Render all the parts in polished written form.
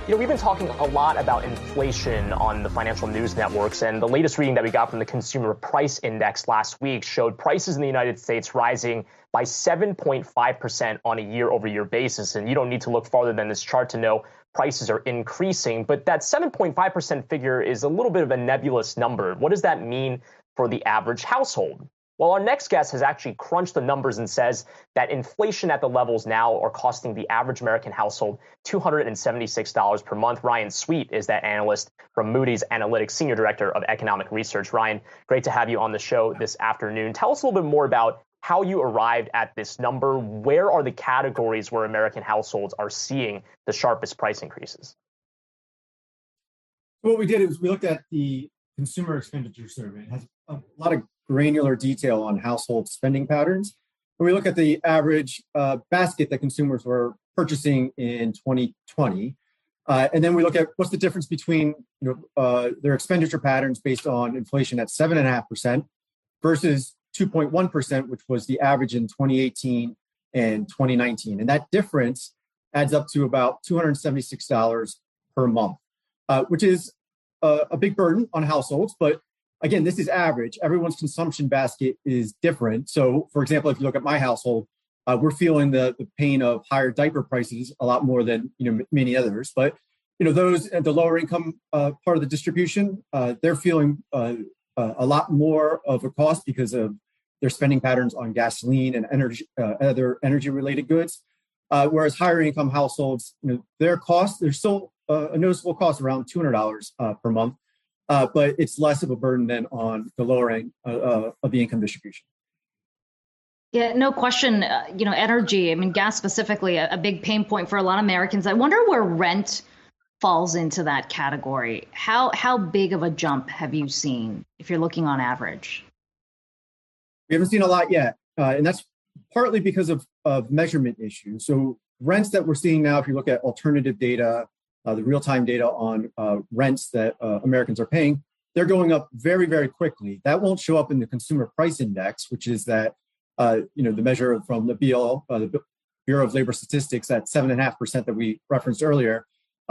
We've been talking a lot about inflation on the financial news networks, and the latest reading that we got from the Consumer Price Index last week showed prices in the United States rising by 7.5% on a year-over-year basis. And you don't need to look farther than this chart to know prices are increasing. But that 7.5% figure is a little bit of a nebulous number. What does that mean for the average household? Well, our next guest has actually crunched the numbers and says that inflation at the levels now are costing the average American household $276 per month. Ryan Sweet is that analyst from Moody's Analytics, Senior Director of Economic Research. Ryan, great to have you on the show this afternoon. Tell us a little bit more about how you arrived at this number. Where are the categories where American households are seeing the sharpest price increases? What we did is we looked at the consumer expenditure survey. It has a lot of granular detail on household spending patterns. When we look at the average basket that consumers were purchasing in 2020, and then we look at what's the difference between their expenditure patterns based on inflation at 7.5% versus 2.1%, which was the average in 2018 and 2019. And that difference adds up to about $276 per month, which is a big burden on households. But again, this is average. Everyone's consumption basket is different. So, for example, if you look at my household, we're feeling the pain of higher diaper prices a lot more than many others. But those at the lower income part of the distribution, they're feeling a lot more of a cost because of their spending patterns on gasoline and energy, other energy-related goods. Whereas higher income households, their costs, there's still a noticeable cost around $200 per month. But it's less of a burden than on the lower end of the income distribution. Yeah, no question. Energy, gas specifically, a big pain point for a lot of Americans. I wonder where rent falls into that category. How big of a jump have you seen if you're looking on average? We haven't seen a lot yet. And that's partly because of measurement issues. So rents that we're seeing now, if you look at alternative data, the real-time data on rents that Americans are paying, they're going up very, very quickly. That won't show up in the Consumer Price Index, which is that, the measure from the BL, the Bureau of Labor Statistics, at 7.5% that we referenced earlier.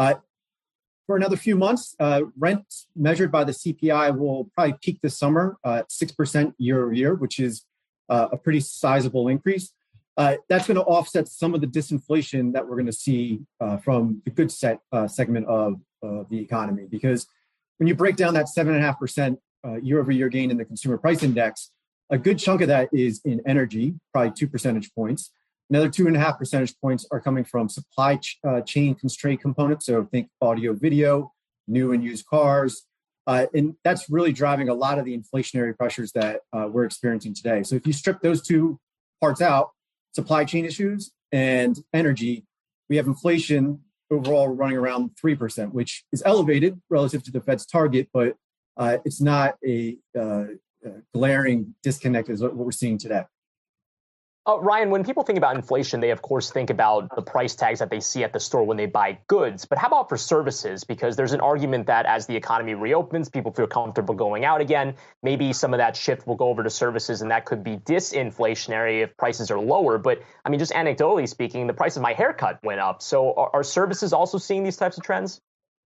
For another few months, rents measured by the CPI will probably peak this summer at 6% year over year, which is a pretty sizable increase. That's going to offset some of the disinflation that we're going to see from the goods segment of the economy. Because when you break down that 7.5% year-over-year gain in the Consumer Price Index, a good chunk of that is in energy, probably 2 percentage points. Another 2.5 percentage points are coming from supply chain constraint components. So think audio, video, new and used cars. And that's really driving a lot of the inflationary pressures that we're experiencing today. So if you strip those two parts out, supply chain issues and energy, we have inflation overall running around 3%, which is elevated relative to the Fed's target, but it's not a glaring disconnect as what we're seeing today. Ryan, when people think about inflation, they, of course, think about the price tags that they see at the store when they buy goods. But how about for services? Because there's an argument that as the economy reopens, people feel comfortable going out again. Maybe some of that shift will go over to services, and that could be disinflationary if prices are lower. But just anecdotally speaking, the price of my haircut went up. So are services also seeing these types of trends?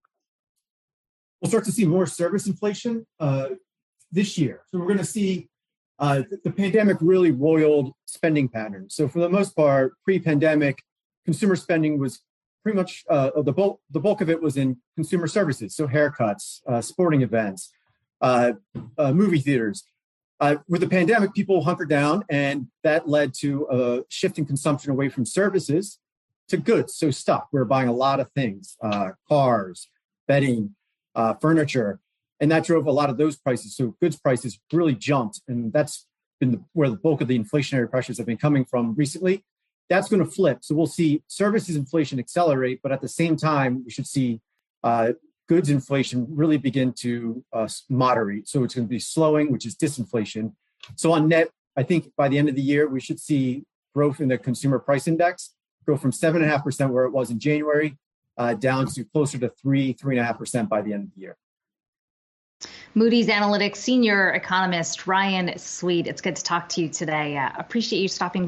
We'll start to see more service inflation this year. So we're going to see the pandemic really roiled spending patterns. So for the most part, pre-pandemic, consumer spending was pretty much the bulk of it was in consumer services. So haircuts, sporting events, movie theaters. With the pandemic, people hunkered down, and that led to a shift in consumption away from services to goods. So stuff. We're buying a lot of things, cars, bedding, furniture. And that drove a lot of those prices. So goods prices really jumped. And that's been where the bulk of the inflationary pressures have been coming from recently. That's going to flip. So we'll see services inflation accelerate, but at the same time, we should see goods inflation really begin to moderate. So it's going to be slowing, which is disinflation. So on net, I think by the end of the year, we should see growth in the Consumer Price Index go from 7.5% where it was in January down to closer to 3.5% by the end of the year. Moody's Analytics senior economist Ryan Sweet. It's good to talk to you today. Appreciate you stopping by.